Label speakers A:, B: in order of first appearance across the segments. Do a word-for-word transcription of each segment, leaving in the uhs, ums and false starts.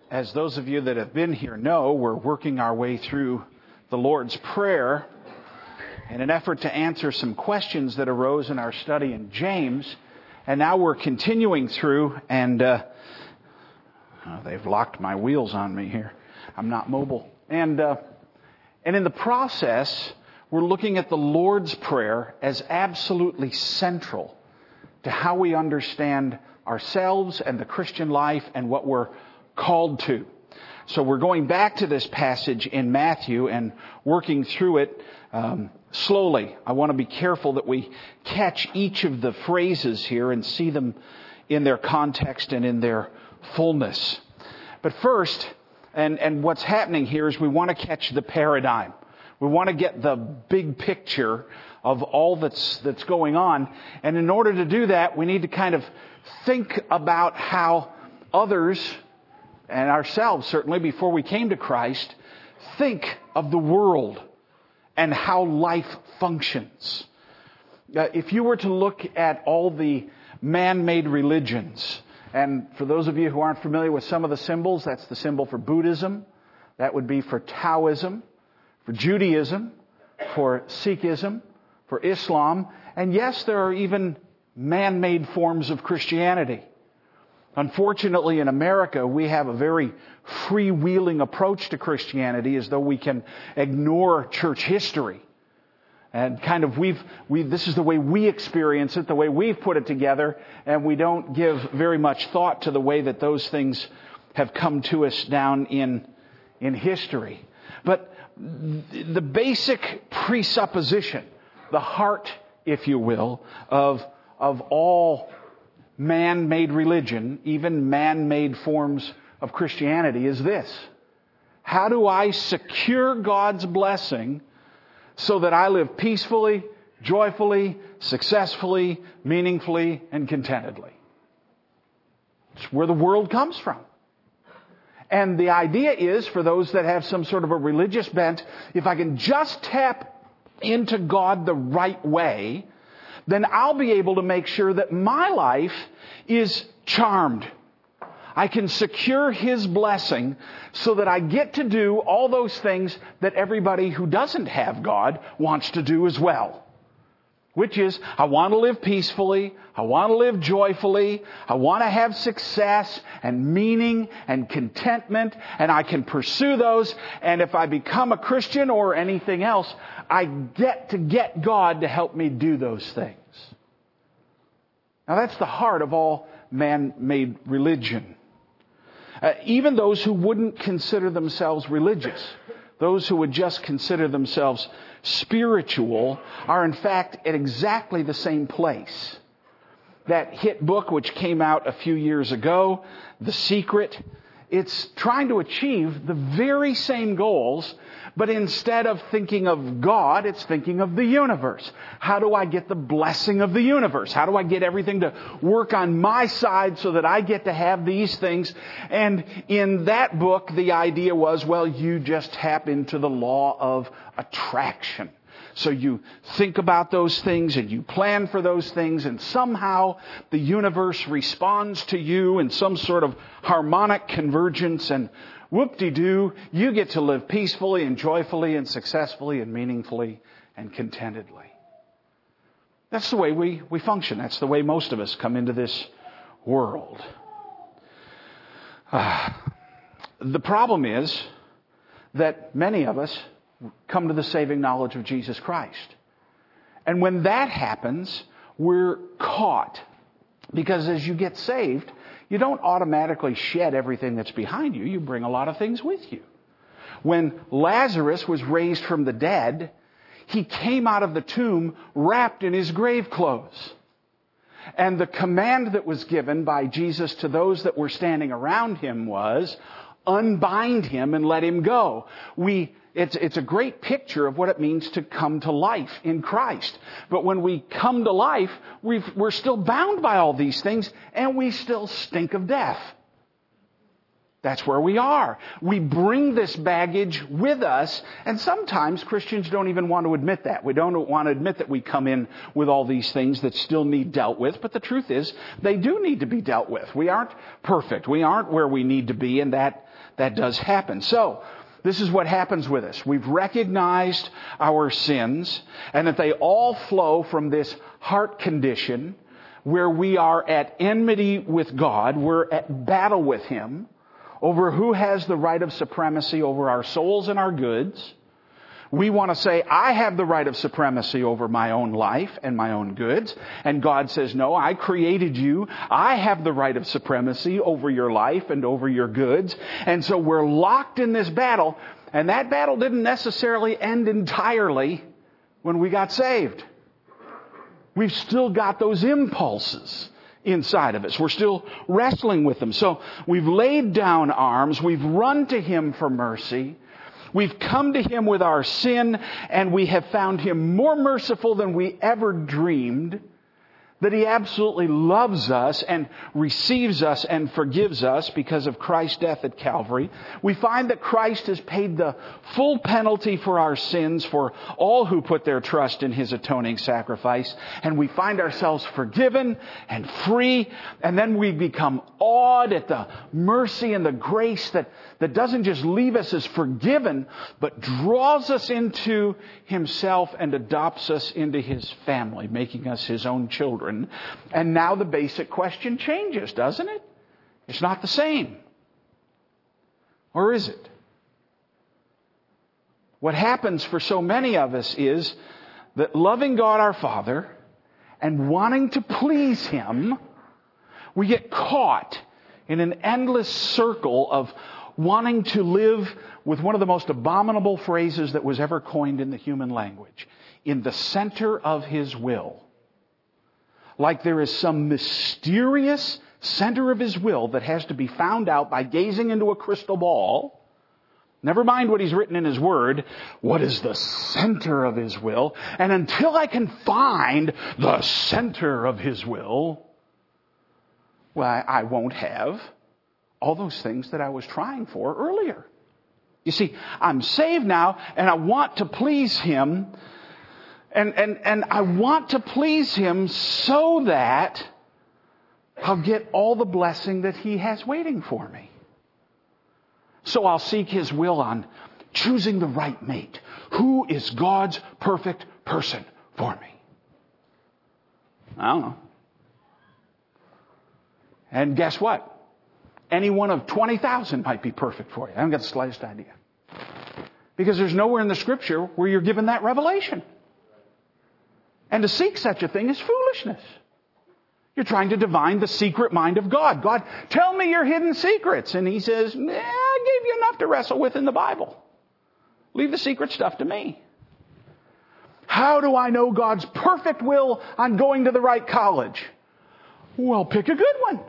A: As those of you that have been here know, we're working our way through the Lord's Prayer in an effort to answer some questions that arose in our study in James. And now we're continuing through, and uh, oh, they've locked my wheels on me here. I'm not mobile. And, uh, and in the process, we're looking at the Lord's Prayer as absolutely central to how we understand ourselves and the Christian life and what we're called to. So we're going back to this passage in Matthew and working through it um, slowly. I want to be careful that we catch each of the phrases here and see them in their context and in their fullness. But first, and, and what's happening here is we want to catch the paradigm. We want to get the big picture of all that's that's going on. And in order to do that, we need to kind of think about how others, and ourselves certainly before we came to Christ, think of the world and how life functions. Uh, if you were to look at all the man-made religions, and for those of you who aren't familiar with some of the symbols, that's the symbol for Buddhism, that would be for Taoism, for Judaism, for Sikhism, for Islam, and yes, there are even man-made forms of Christianity. Unfortunately, in America, we have a very freewheeling approach to Christianity, as though we can ignore church history. And kind of we've, we, this is the way we experience it, the way we've put it together, and we don't give very much thought to the way that those things have come to us down in, in history. But the basic presupposition, the heart, if you will, of, of all man-made religion, even man-made forms of Christianity, is this: how do I secure God's blessing so that I live peacefully, joyfully, successfully, meaningfully, and contentedly? It's where the world comes from. And the idea is, for those that have some sort of a religious bent, if I can just tap into God the right way, then I'll be able to make sure that my life is charmed. I can secure His blessing so that I get to do all those things that everybody who doesn't have God wants to do as well. Which is, I want to live peacefully, I want to live joyfully, I want to have success and meaning and contentment, and I can pursue those, and if I become a Christian or anything else, I get to get God to help me do those things. Now that's the heart of all man-made religion. Uh, even those who wouldn't consider themselves religious, those who would just consider themselves spiritual, are in fact at exactly the same place. That hit book which came out a few years ago, The Secret, it's trying to achieve the very same goals, but instead of thinking of God, it's thinking of the universe. How do I get the blessing of the universe? How do I get everything to work on my side so that I get to have these things? And in that book, the idea was, well, you just tap into the law of attraction. So you think about those things and you plan for those things, and somehow the universe responds to you in some sort of harmonic convergence, and whoop-de-doo, you get to live peacefully and joyfully and successfully and meaningfully and contentedly. That's the way we, we function. That's the way most of us come into this world. Uh, the problem is that many of us come to the saving knowledge of Jesus Christ. And when that happens, we're caught. Because as you get saved, you don't automatically shed everything that's behind you. You bring a lot of things with you. When Lazarus was raised from the dead, he came out of the tomb wrapped in his grave clothes. And the command that was given by Jesus to those that were standing around him was, unbind him and let him go. We It's, it's a great picture of what it means to come to life in Christ. But when we come to life, we've, we're still bound by all these things, and we still stink of death. That's where we are. We bring this baggage with us, and sometimes Christians don't even want to admit that. We don't want to admit that we come in with all these things that still need dealt with, but the truth is, they do need to be dealt with. We aren't perfect. We aren't where we need to be, and that, that does happen. So, this is what happens with us. We've recognized our sins, and that they all flow from this heart condition where we are at enmity with God. We're at battle with Him over who has the right of supremacy over our souls and our goods. We want to say, I have the right of supremacy over my own life and my own goods. And God says, no, I created you. I have the right of supremacy over your life and over your goods. And so we're locked in this battle. And that battle didn't necessarily end entirely when we got saved. We've still got those impulses inside of us. We're still wrestling with them. So we've laid down arms. We've run to Him for mercy. We've come to Him with our sin, and we have found Him more merciful than we ever dreamed. That He absolutely loves us and receives us and forgives us because of Christ's death at Calvary. We find that Christ has paid the full penalty for our sins for all who put their trust in His atoning sacrifice. And we find ourselves forgiven and free. And then we become awed at the mercy and the grace that, that doesn't just leave us as forgiven, but draws us into Himself and adopts us into His family, making us His own children. And now the basic question changes, doesn't it? It's not the same. Or is it? What happens for so many of us is that loving God our Father and wanting to please Him, we get caught in an endless circle of wanting to live with one of the most abominable phrases that was ever coined in the human language. In the center of His will. Like there is some mysterious center of His will that has to be found out by gazing into a crystal ball. Never mind what He's written in His Word. What is the center of His will? And until I can find the center of His will, well, I, I won't have all those things that I was trying for earlier. You see, I'm saved now, and I want to please Him. And, and, and I want to please Him so that I'll get all the blessing that He has waiting for me. So I'll seek His will on choosing the right mate. Who is God's perfect person for me? I don't know. And guess what? Any one of twenty thousand might be perfect for you. I haven't got the slightest idea. Because there's nowhere in the Scripture where you're given that revelation. And to seek such a thing is foolishness. You're trying to divine the secret mind of God. God, tell me your hidden secrets. And He says, eh, I gave you enough to wrestle with in the Bible. Leave the secret stuff to me. How do I know God's perfect will on going to the right college? Well, pick a good one.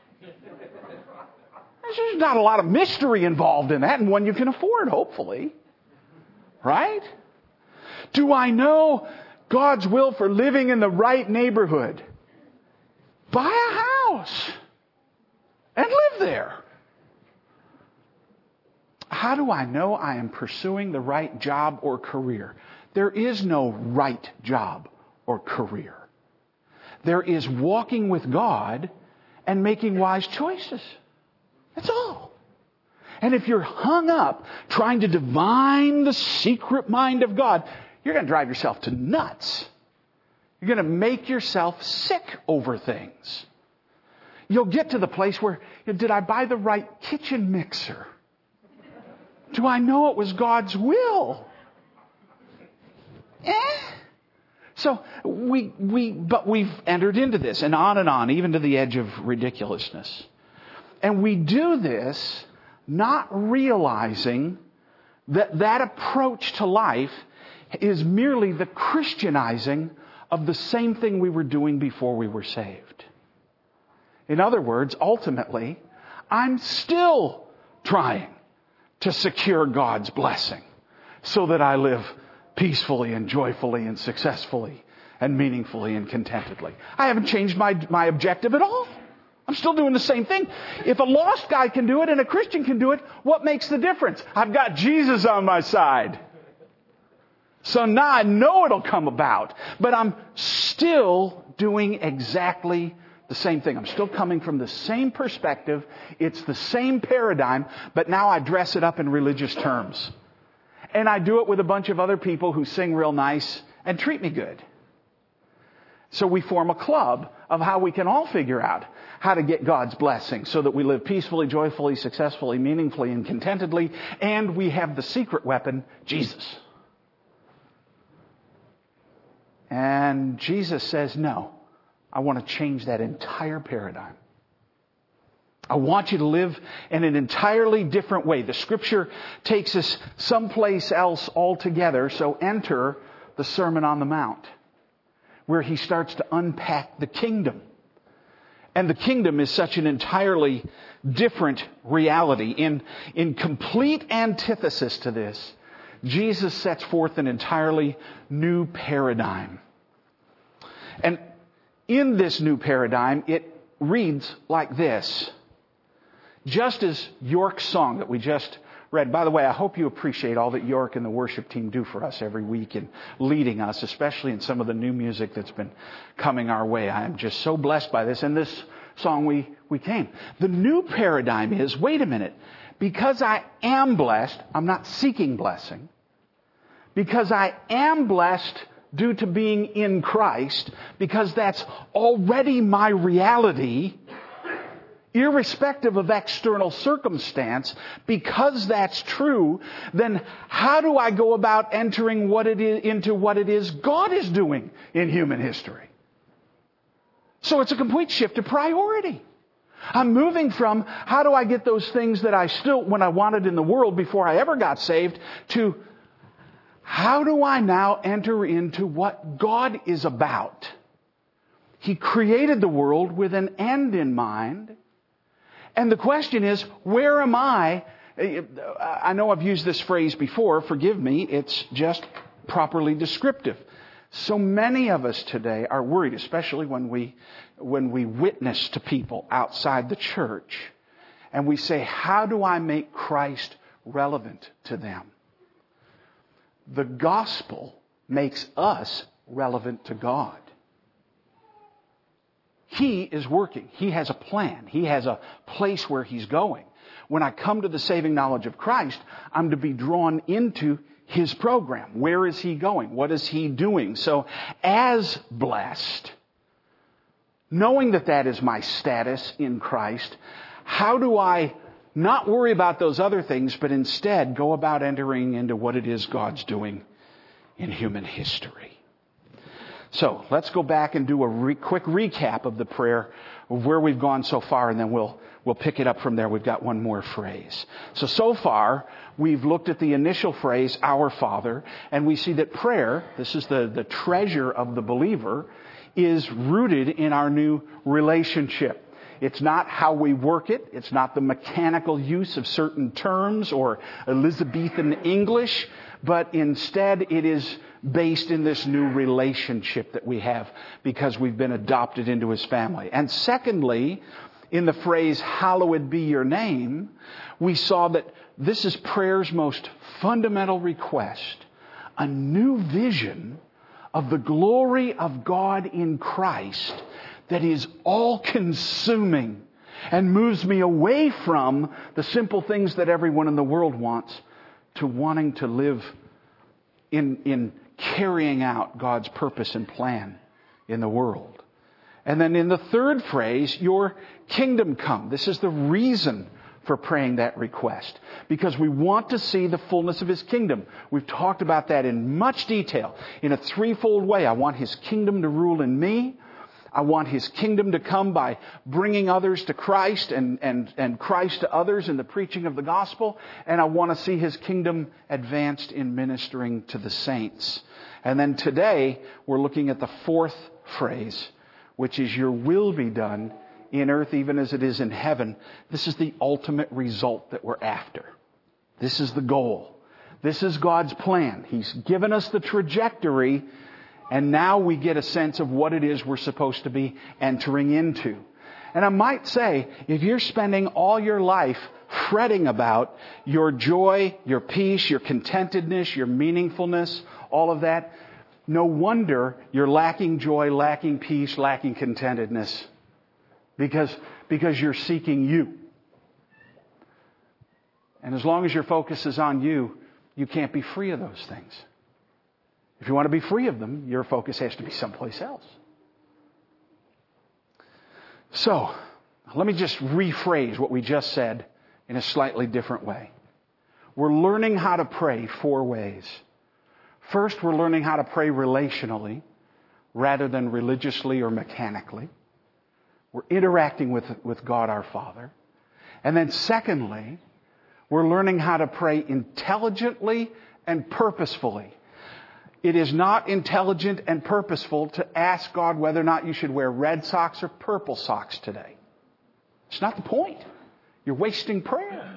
A: There's not a lot of mystery involved in that, and one you can afford, hopefully. Right? Do I know God's will for living in the right neighborhood? Buy a house and live there. How do I know I am pursuing the right job or career? There is no right job or career. There is walking with God and making wise choices. That's all. And if you're hung up trying to divine the secret mind of God, you're going to drive yourself to nuts. You're going to make yourself sick over things. You'll get to the place where, did I buy the right kitchen mixer? Do I know it was God's will? Eh? So we, we, but we've entered into this, and on and on, even to the edge of ridiculousness. And we do this not realizing that that approach to life is merely the Christianizing of the same thing we were doing before we were saved. In other words, ultimately, I'm still trying to secure God's blessing so that I live peacefully and joyfully and successfully and meaningfully and contentedly. I haven't changed my, my objective at all. I'm still doing the same thing. If a lost guy can do it and a Christian can do it, what makes the difference? I've got Jesus on my side. So now I know it'll come about. But I'm still doing exactly the same thing. I'm still coming from the same perspective. It's the same paradigm, but now I dress it up in religious terms. And I do it with a bunch of other people who sing real nice and treat me good. So we form a club of how we can all figure out how to get God's blessing so that we live peacefully, joyfully, successfully, meaningfully, and contentedly. And we have the secret weapon, Jesus. And Jesus says, no, I want to change that entire paradigm. I want you to live in an entirely different way. The Scripture takes us someplace else altogether. So enter the Sermon on the Mount, where he starts to unpack the kingdom. And the kingdom is such an entirely different reality. In, in complete antithesis to this, Jesus sets forth an entirely new paradigm. And in this new paradigm, it reads like this. Just as York's song that we just read. By the way, I hope you appreciate all that York and the worship team do for us every week in leading us, especially in some of the new music that's been coming our way. I am just so blessed by this. And this song we, we came. The new paradigm is, wait a minute, because I am blessed, I'm not seeking blessing. Because I am blessed due to being in Christ, because that's already my reality, irrespective of external circumstance, because that's true, then how do I go about entering what it is, into what it is God is doing in human history? So it's a complete shift of priority. I'm moving from how do I get those things that I still, when I wanted in the world before I ever got saved, to how do I now enter into what God is about? He created the world with an end in mind. And the question is, where am I? I know I've used this phrase before. Forgive me. It's just properly descriptive. So many of us today are worried, especially when we, when we witness to people outside the church. And we say, how do I make Christ relevant to them? The gospel makes us relevant to God. He is working. He has a plan. He has a place where He's going. When I come to the saving knowledge of Christ, I'm to be drawn into His program. Where is He going? What is He doing? So as blessed, knowing that that is my status in Christ, how do I not worry about those other things, but instead go about entering into what it is God's doing in human history? So let's go back and do a re- quick recap of the prayer of where we've gone so far, and then we'll we'll pick it up from there. We've got one more phrase. So, so far, we've looked at the initial phrase, Our Father, and we see that prayer, this is the, the treasure of the believer, is rooted in our new relationship. It's not how we work it. It's not the mechanical use of certain terms or Elizabethan English, but instead it is based in this new relationship that we have because we've been adopted into His family. And secondly, in the phrase, hallowed be your name, we saw that this is prayer's most fundamental request, a new vision of the glory of God in Christ that is all-consuming and moves me away from the simple things that everyone in the world wants to wanting to live in, in carrying out God's purpose and plan in the world. And then in the third phrase, your kingdom come. This is the reason for praying that request, because we want to see the fullness of His kingdom. We've talked about that in much detail in a threefold way. I want His kingdom to rule in me. I want His kingdom to come by bringing others to Christ and, and, and Christ to others in the preaching of the gospel. And I want to see His kingdom advanced in ministering to the saints. And then today, we're looking at the fourth phrase, which is your will be done in earth even as it is in heaven. This is the ultimate result that we're after. This is the goal. This is God's plan. He's given us the trajectory, and now we get a sense of what it is we're supposed to be entering into. And I might say, if you're spending all your life fretting about your joy, your peace, your contentedness, your meaningfulness, all of that, no wonder you're lacking joy, lacking peace, lacking contentedness. Because, because you're seeking you. And as long as your focus is on you, you can't be free of those things. If you want to be free of them, your focus has to be someplace else. So, let me just rephrase what we just said in a slightly different way. We're learning how to pray four ways. First, we're learning how to pray relationally rather than religiously or mechanically. We're interacting with, with God our Father. And then secondly, we're learning how to pray intelligently and purposefully. It is not intelligent and purposeful to ask God whether or not you should wear red socks or purple socks today. It's not the point. You're wasting prayer.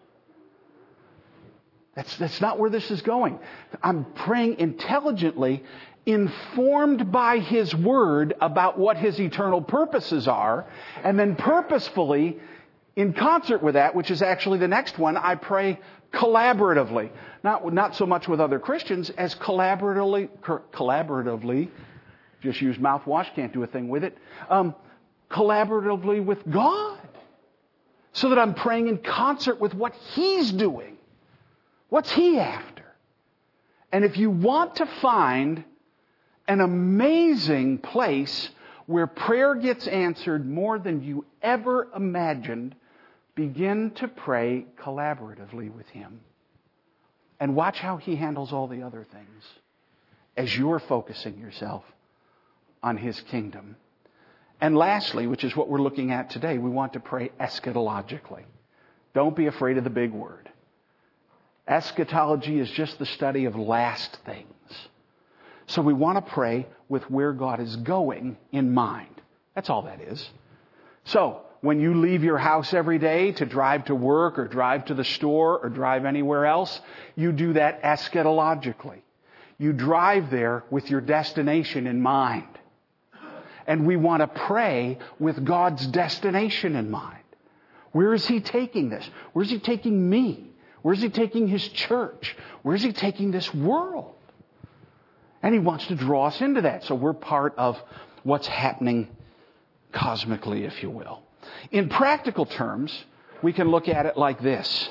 A: That's, that's not where this is going. I'm praying intelligently, informed by His Word about what His eternal purposes are, and then purposefully, in concert with that, which is actually the next one, I pray collaboratively. Not, not so much with other Christians as collaboratively, collaboratively, just use mouthwash, can't do a thing with it, um, collaboratively with God. So that I'm praying in concert with what He's doing. What's He after? And if you want to find an amazing place where prayer gets answered more than you ever imagined, begin to pray collaboratively with Him. And watch how He handles all the other things as you're focusing yourself on His kingdom. And lastly, which is what we're looking at today, we want to pray eschatologically. Don't be afraid of the big word. Eschatology is just the study of last things. So we want to pray with where God is going in mind. That's all that is. So, when you leave your house every day to drive to work or drive to the store or drive anywhere else, you do that eschatologically. You drive there with your destination in mind. And we want to pray with God's destination in mind. Where is He taking this? Where is He taking me? Where is He taking His church? Where is He taking this world? And He wants to draw us into that. So we're part of what's happening cosmically, if you will. In practical terms, we can look at it like this.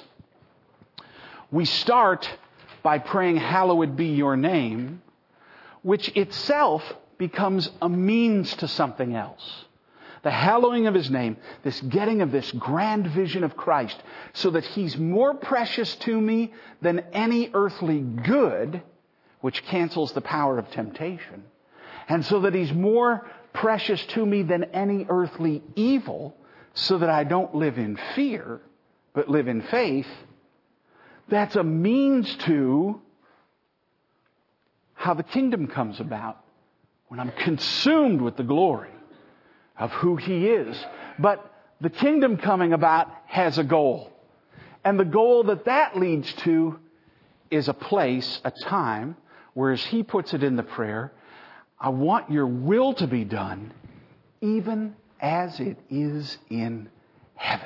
A: We start by praying, "Hallowed be your name," which itself becomes a means to something else. The hallowing of His name, this getting of this grand vision of Christ, so that He's more precious to me than any earthly good, which cancels the power of temptation, and so that He's more precious to me than any earthly evil, so that I don't live in fear, but live in faith. That's a means to how the kingdom comes about. When I'm consumed with the glory of who He is. But the kingdom coming about has a goal. And the goal that that leads to is a place, a time, where as He puts it in the prayer, I want your will to be done even as it is in heaven.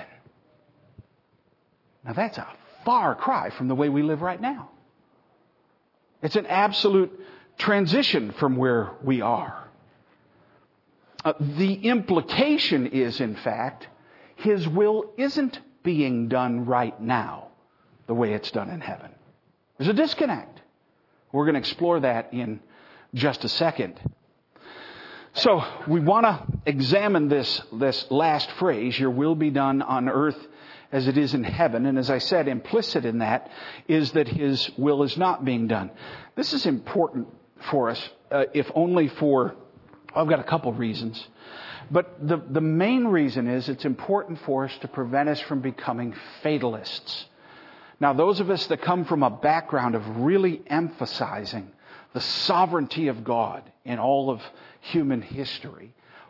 A: Now that's a far cry from the way we live right now. It's an absolute transition from where we are. Uh, the implication is, in fact, His will isn't being done right now the way it's done in heaven. There's a disconnect. We're going to explore that in just a second. So we want to examine this, this last phrase, "Your will be done on earth as it is in heaven." And as I said, implicit in that is that His will is not being done. This is important for us, uh, if only for, I've got a couple reasons. But the, the main reason is it's important for us to prevent us from becoming fatalists. Now, those of us that come from a background of really emphasizing the sovereignty of God in all of human history,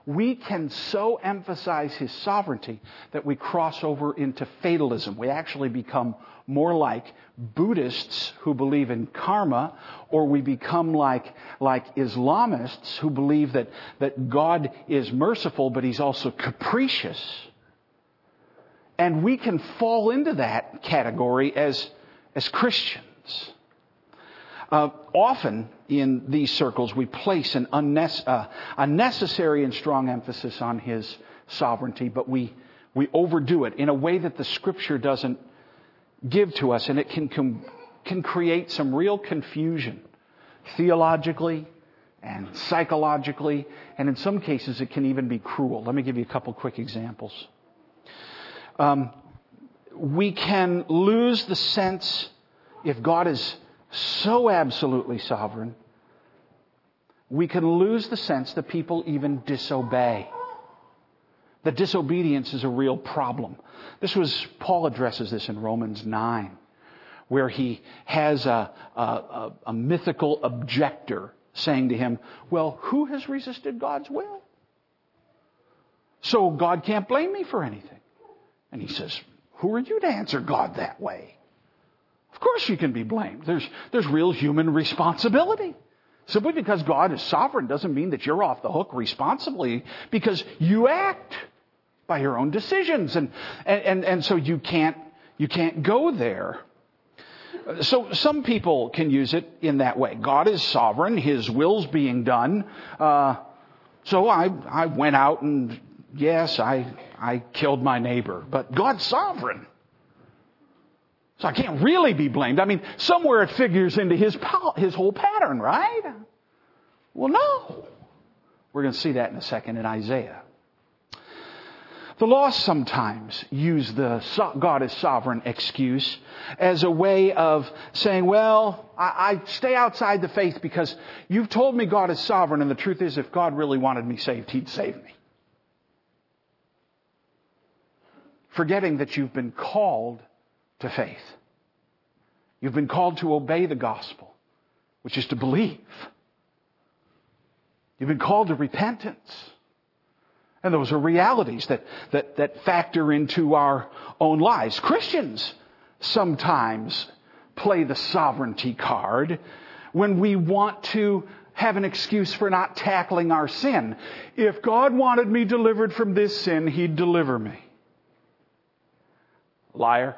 A: we can so emphasize His sovereignty that we cross over into fatalism. We actually become more like Buddhists who believe in karma, or we become like, like Islamists who believe that, that God is merciful, but He's also capricious. And we can fall into that category as, as Christians. Uh, often in these circles we place an unnecessary, uh, unnecessary and strong emphasis on His sovereignty, but we, we overdo it in a way that the Scripture doesn't give to us, and it can, com- can create some real confusion theologically and psychologically, and in some cases it can even be cruel. Let me give you a couple quick examples. Um, we can lose the sense, if God is so absolutely sovereign, we can lose the sense that people even disobey. That disobedience is a real problem. This was, Paul addresses this in Romans nine, where he has a, a, a, a mythical objector saying to him, well, who has resisted God's will? So God can't blame me for anything. And he says, who are you to answer God that way? Of course you can be blamed. There's, there's real human responsibility. Simply because God is sovereign doesn't mean that you're off the hook responsibly, because you act by your own decisions. And, and, and, and so you can't, you can't go there. So some people can use it in that way. God is sovereign. His will's being done. Uh, so I, I went out and, yes, I, I killed my neighbor. But God's sovereign. So I can't really be blamed. I mean, somewhere it figures into his, his whole pattern, right? Well, no. We're going to see that in a second in Isaiah. The lost sometimes use the God is sovereign excuse as a way of saying, well, I, I stay outside the faith because you've told me God is sovereign, and the truth is if God really wanted me saved, He'd save me. Forgetting that you've been called to faith. You've been called to obey the gospel, which is to believe. You've been called to repentance. And those are realities that, that, that factor into our own lives. Christians sometimes play the sovereignty card when we want to have an excuse for not tackling our sin. If God wanted me delivered from this sin, He'd deliver me. Liar.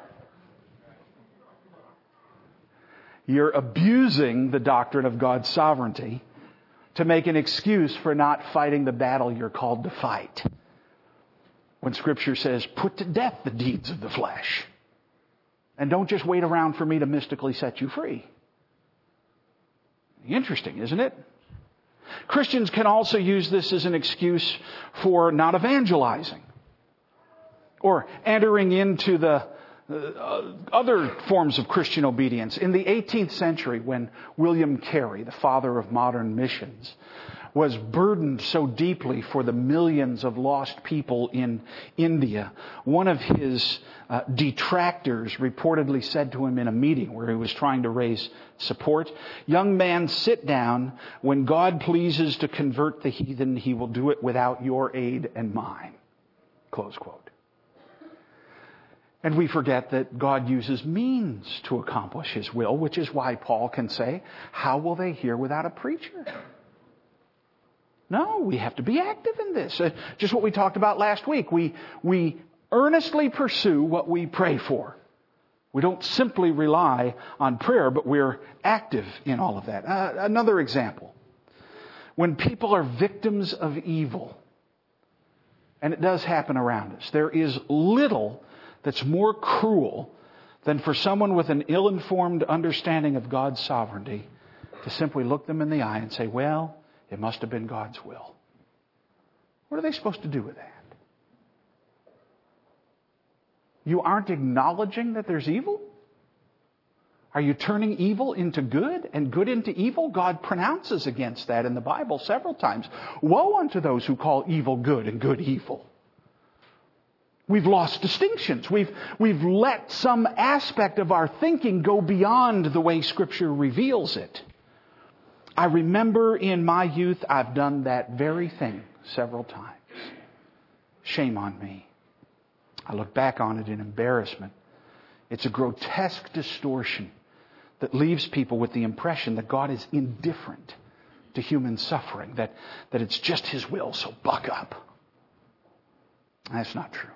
A: You're abusing the doctrine of God's sovereignty to make an excuse for not fighting the battle you're called to fight. When Scripture says, put to death the deeds of the flesh. And don't just wait around for me to mystically set you free. Interesting, isn't it? Christians can also use this as an excuse for not evangelizing. Or entering into the Uh, other forms of Christian obedience. In the eighteenth century, when William Carey, the father of modern missions, was burdened so deeply for the millions of lost people in India, one of his uh, detractors reportedly said to him in a meeting where he was trying to raise support, "Young man, sit down. When God pleases to convert the heathen, He will do it without your aid and mine." Close quote. And we forget that God uses means to accomplish His will, which is why Paul can say, how will they hear without a preacher? No, we have to be active in this. Uh, just what we talked about last week. We, we earnestly pursue what we pray for. We don't simply rely on prayer, but we're active in all of that. Uh, another example. When people are victims of evil, and it does happen around us, there is little that's more cruel than for someone with an ill-informed understanding of God's sovereignty to simply look them in the eye and say, well, it must have been God's will. What are they supposed to do with that? You aren't acknowledging that there's evil? Are you turning evil into good and good into evil? God pronounces against that in the Bible several times. Woe unto those who call evil good and good evil. We've lost distinctions. We've, we've let some aspect of our thinking go beyond the way Scripture reveals it. I remember in my youth, I've done that very thing several times. Shame on me. I look back on it in embarrassment. It's a grotesque distortion that leaves people with the impression that God is indifferent to human suffering, that, that it's just His will, so buck up. That's not true.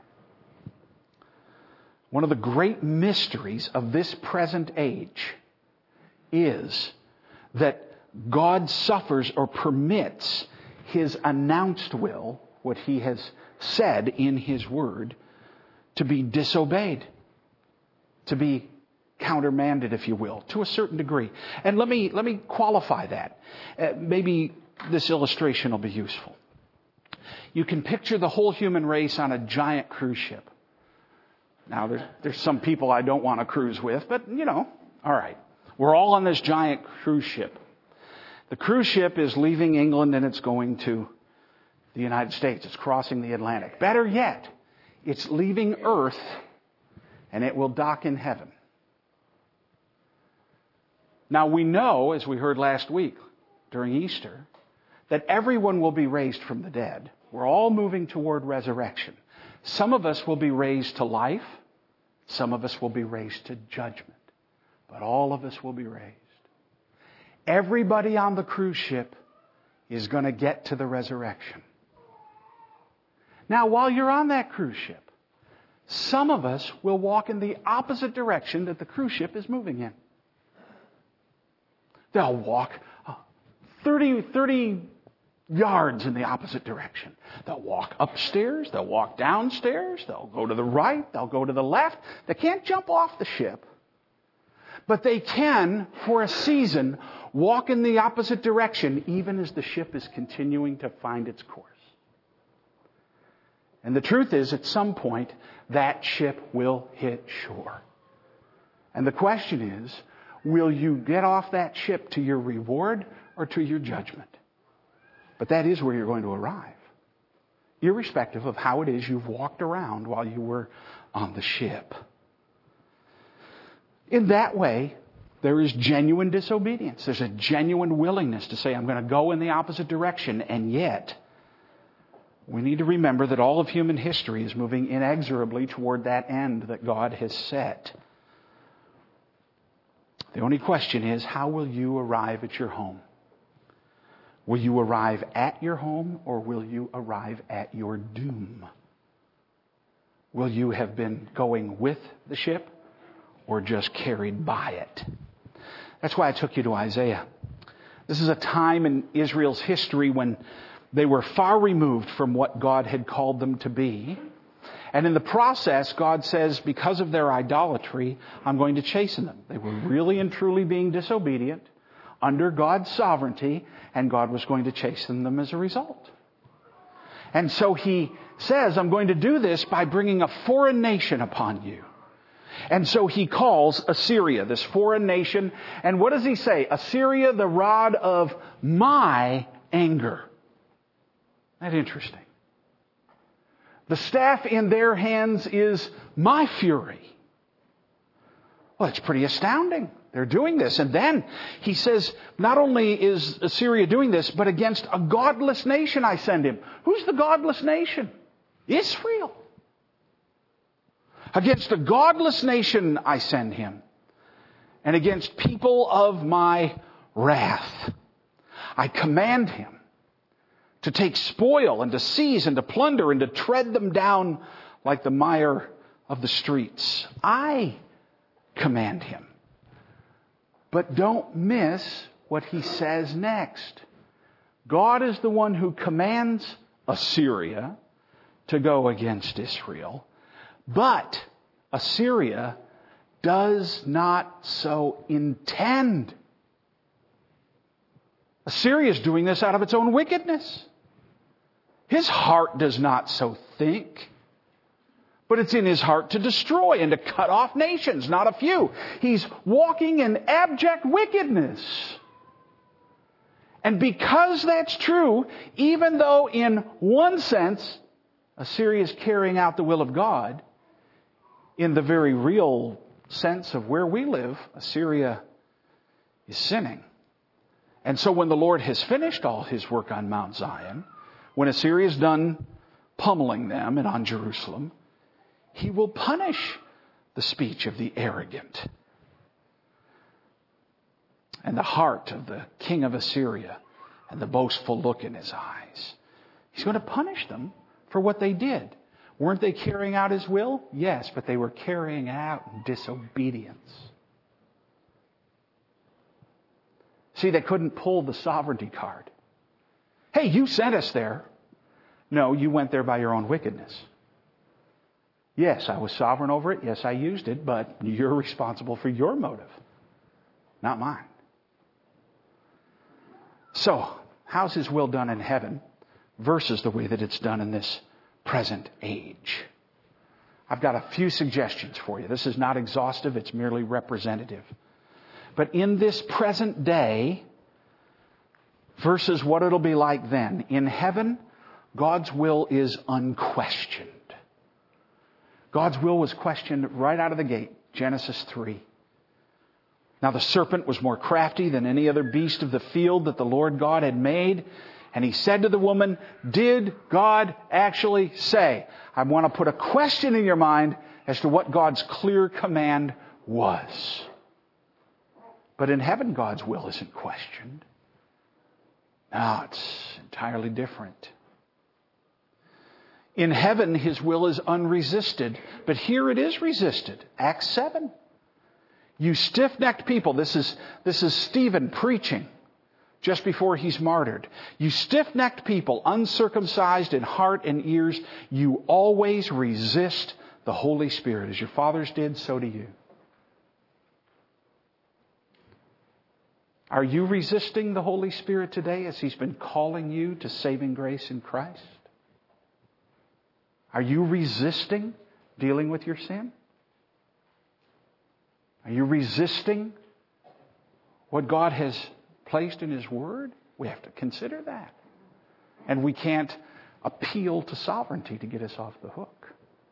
A: One of the great mysteries of this present age is that God suffers or permits His announced will, what He has said in His Word, to be disobeyed, to be countermanded, if you will, to a certain degree. And let me let me qualify that. Uh, maybe this illustration will be useful. You can picture the whole human race on a giant cruise ship. Now, there's, there's some people I don't want to cruise with, but, you know, all right. We're all on this giant cruise ship. The cruise ship is leaving England and it's going to the United States. It's crossing the Atlantic. Better yet, it's leaving Earth and it will dock in heaven. Now, we know, as we heard last week during Easter, that everyone will be raised from the dead. We're all moving toward resurrection. Some of us will be raised to life. Some of us will be raised to judgment. But all of us will be raised. Everybody on the cruise ship is going to get to the resurrection. Now, while you're on that cruise ship, some of us will walk in the opposite direction that the cruise ship is moving in. They'll walk thirty, thirty yards in the opposite direction. They'll walk upstairs. They'll walk downstairs. They'll go to the right. They'll go to the left. They can't jump off the ship. But they can, for a season, walk in the opposite direction even as the ship is continuing to find its course. And the truth is, at some point, that ship will hit shore. And the question is, will you get off that ship to your reward or to your judgment? But that is where you're going to arrive, irrespective of how it is you've walked around while you were on the ship. In that way, there is genuine disobedience. There's a genuine willingness to say, I'm going to go in the opposite direction. And yet, we need to remember that all of human history is moving inexorably toward that end that God has set. The only question is, how will you arrive at your home? Will you arrive at your home, or will you arrive at your doom? Will you have been going with the ship or just carried by it? That's why I took you to Isaiah. This is a time in Israel's history when they were far removed from what God had called them to be. And in the process, God says, because of their idolatry, I'm going to chasten them. They were really and truly being disobedient under God's sovereignty, and God was going to chasten them as a result. And so He says, I'm going to do this by bringing a foreign nation upon you. And so He calls Assyria, this foreign nation. And what does He say? Assyria, the rod of my anger. Isn't that interesting? The staff in their hands is my fury. Well, it's pretty astounding. They're doing this. And then He says, not only is Assyria doing this, but against a godless nation I send him. Who's the godless nation? Israel. Against a godless nation I send him. And against people of my wrath. I command him to take spoil and to seize and to plunder and to tread them down like the mire of the streets. I command him. But don't miss what He says next. God is the one who commands Assyria to go against Israel. But Assyria does not so intend. Assyria is doing this out of its own wickedness. His heart does not so think. But it's in his heart to destroy and to cut off nations, not a few. He's walking in abject wickedness. And because that's true, even though in one sense Assyria is carrying out the will of God, in the very real sense of where we live, Assyria is sinning. And so when the Lord has finished all His work on Mount Zion, when Assyria is done pummeling them and on Jerusalem. He will punish the speech of the arrogant and the heart of the king of Assyria and the boastful look in his eyes. He's going to punish them for what they did. Weren't they carrying out his will? Yes, but they were carrying out in disobedience. See, they couldn't pull the sovereignty card. Hey, you sent us there. No, you went there by your own wickedness. Yes, I was sovereign over it. Yes, I used it, but you're responsible for your motive, not mine. So, how's his will done in heaven versus the way that it's done in this present age? I've got a few suggestions for you. This is not exhaustive, it's merely representative. But in this present day versus what it'll be like then, in heaven, God's will is unquestioned. God's will was questioned right out of the gate, Genesis three. Now the serpent was more crafty than any other beast of the field that the Lord God had made. And he said to the woman, did God actually say? I want to put a question in your mind as to what God's clear command was. But in heaven, God's will isn't questioned. No, it's entirely different. In heaven, his will is unresisted. But here it is resisted. Acts seven. You stiff-necked people. This is, this is Stephen preaching just before he's martyred. You stiff-necked people, uncircumcised in heart and ears, you always resist the Holy Spirit. As your fathers did, so do you. Are you resisting the Holy Spirit today as he's been calling you to saving grace in Christ? Are you resisting dealing with your sin? Are you resisting what God has placed in his word? We have to consider that. And we can't appeal to sovereignty to get us off the hook.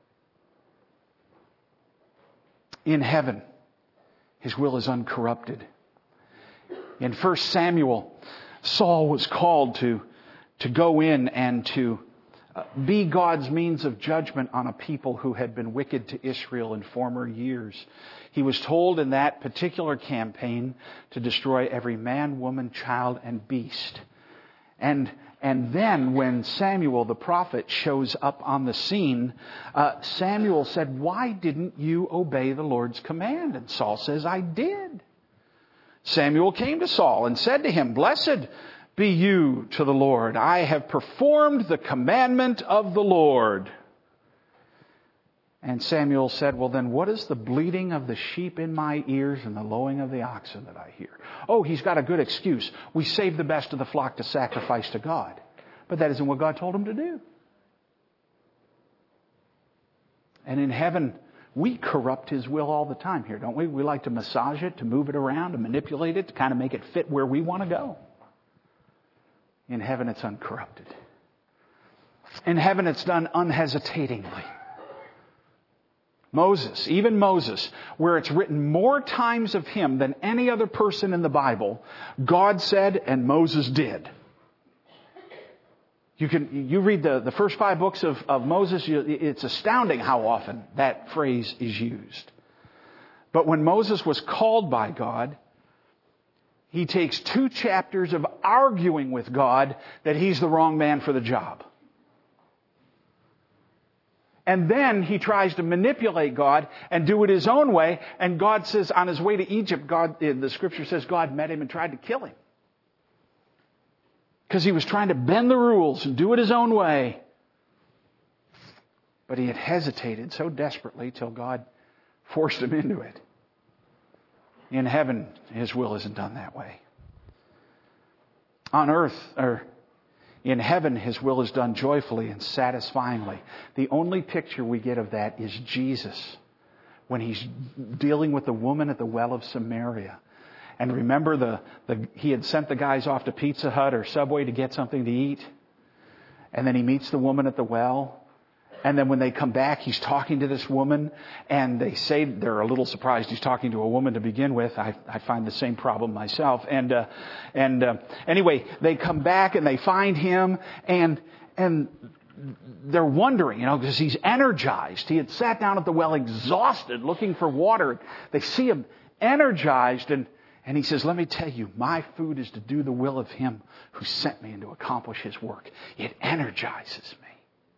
A: In heaven, his will is uncorrupted. In First Samuel, Saul was called to, to go in and to uh, be God's means of judgment on a people who had been wicked to Israel in former years. He was told in that particular campaign to destroy every man, woman, child, and beast. And, and then when Samuel the prophet shows up on the scene, uh, Samuel said, why didn't you obey the Lord's command? And Saul says, I did. Samuel came to Saul and said to him, blessed be you to the Lord. I have performed the commandment of the Lord. And Samuel said, well then what is the bleating of the sheep in my ears and the lowing of the oxen that I hear? Oh, he's got a good excuse. We saved the best of the flock to sacrifice to God. But that isn't what God told him to do. And in heaven, we corrupt his will all the time here, don't we? We like to massage it, to move it around, to manipulate it, to kind of make it fit where we want to go. In heaven, it's uncorrupted. In heaven, it's done unhesitatingly. Moses, even Moses, where it's written more times of him than any other person in the Bible, God said and Moses did. You can, you read the, the first five books of, of Moses, you, it's astounding how often that phrase is used. But when Moses was called by God, he takes two chapters of arguing with God that he's the wrong man for the job. And then he tries to manipulate God and do it his own way. And God says on his way to Egypt, God, the scripture says God met him and tried to kill him. Because he was trying to bend the rules and do it his own way. But he had hesitated so desperately till God forced him into it. In heaven, his will isn't done that way. On earth, or in heaven, his will is done joyfully and satisfyingly. The only picture we get of that is Jesus when he's dealing with the woman at the well of Samaria. And remember, the, the he had sent the guys off to Pizza Hut or Subway to get something to eat. And then he meets the woman at the well. And then when they come back, he's talking to this woman. And they say they're a little surprised he's talking to a woman to begin with. I, I find the same problem myself. And uh, and uh, anyway, they come back and they find him. And and they're wondering, you know, because he's energized. He had sat down at the well exhausted, looking for water. They see him energized, and, and he says, let me tell you, my food is to do the will of him who sent me and to accomplish his work. It energizes me.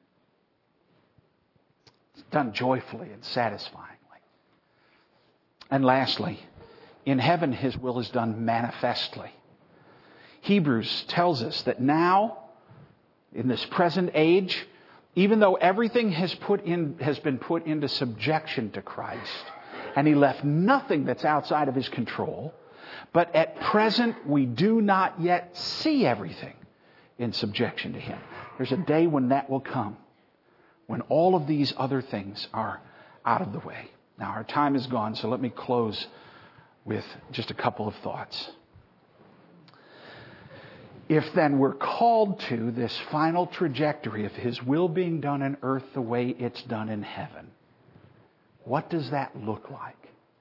A: It's done joyfully and satisfyingly. And lastly, in heaven, his will is done manifestly. Hebrews tells us that now, in this present age, even though everything has put in, has been put into subjection to Christ, and he left nothing that's outside of his control, but at present we do not yet see everything in subjection to him. There's a day when that will come, when all of these other things are out of the way. Now, our time is gone, so let me close with just a couple of thoughts. If then we're called to this final trajectory of his will being done on earth the way it's done in heaven, what does that look like?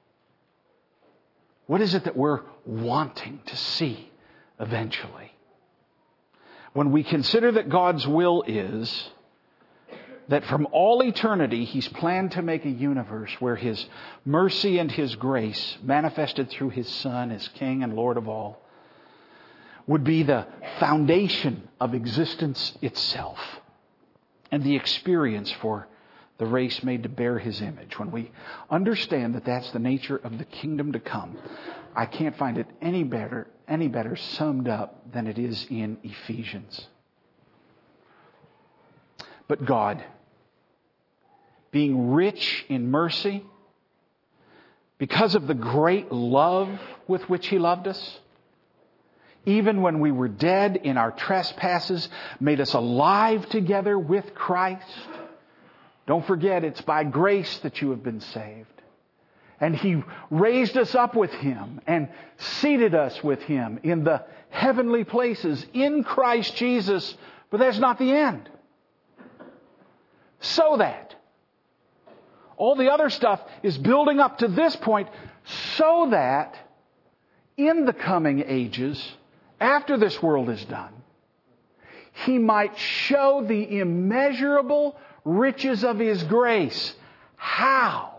A: What is it that we're wanting to see eventually? When we consider that God's will is that from all eternity he's planned to make a universe where his mercy and his grace, manifested through his Son as King and Lord of all, would be the foundation of existence itself and the experience for the race made to bear his image. When we understand that that's the nature of the kingdom to come, I can't find it any better, any better summed up than it is in Ephesians. But God, being rich in mercy, because of the great love with which he loved us, even when we were dead in our trespasses, made us alive together with Christ. Don't forget, it's by grace that you have been saved. And he raised us up with him and seated us with him in the heavenly places in Christ Jesus. But that's not the end. So that all the other stuff is building up to this point, so that in the coming ages, after this world is done, he might show the immeasurable riches of his grace. How?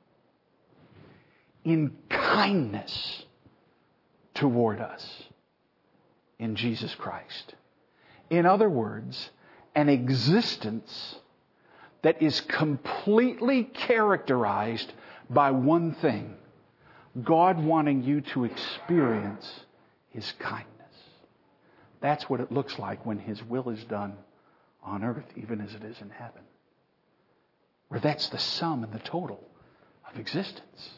A: In kindness toward us in Jesus Christ. In other words, an existence that is completely characterized by one thing: God wanting you to experience his kindness. That's what it looks like when his will is done on earth, even as it is in heaven. Where that's the sum and the total of existence.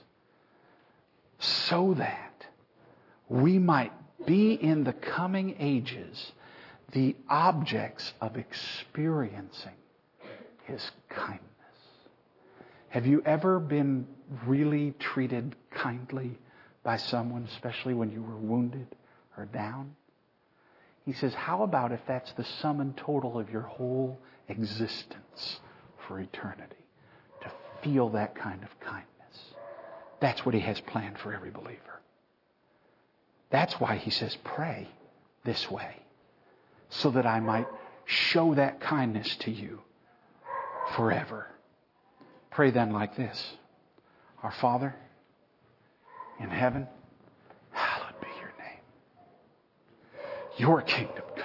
A: So that we might be in the coming ages the objects of experiencing his kindness. Have you ever been really treated kindly by someone, especially when you were wounded or down? He says, how about if that's the sum and total of your whole existence for eternity? To feel that kind of kindness. That's what he has planned for every believer. That's why he says, pray this way, so that I might show that kindness to you forever. Pray then like this: Our Father in heaven, hallowed be your name. Your kingdom come.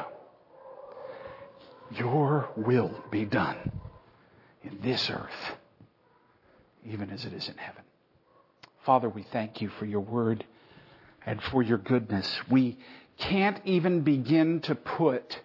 A: Your will be done in this earth, even as it is in heaven. Father, we thank you for your word and for your goodness. We can't even begin to put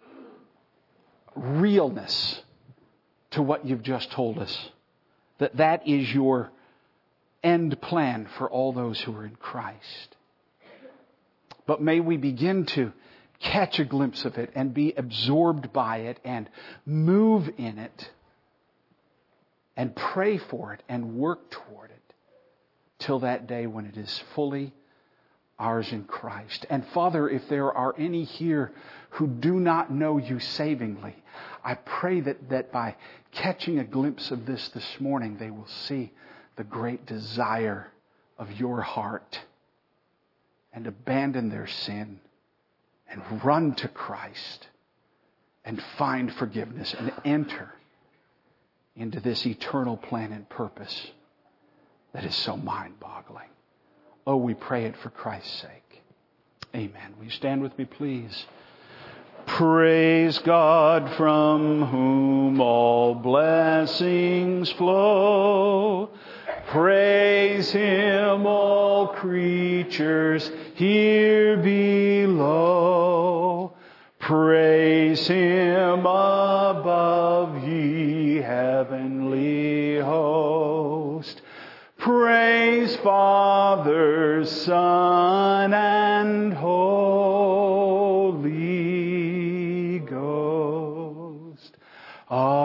A: realness to what you've just told us. That that is your end plan for all those who are in Christ. But may we begin to catch a glimpse of it and be absorbed by it and move in it and pray for it and work toward it till that day when it is fully ours in Christ. And Father, if there are any here who do not know you savingly, I pray that, that by catching a glimpse of this this morning, they will see the great desire of your heart and abandon their sin and run to Christ and find forgiveness and enter into this eternal plan and purpose that is so mind-boggling. Oh, we pray it for Christ's sake. Amen. Will you stand with me, please? Praise God, from whom all blessings flow. Praise Him, all creatures here below. Praise Him above, ye heavenly host. Praise Father, Son, and Holy Ghost. Amen.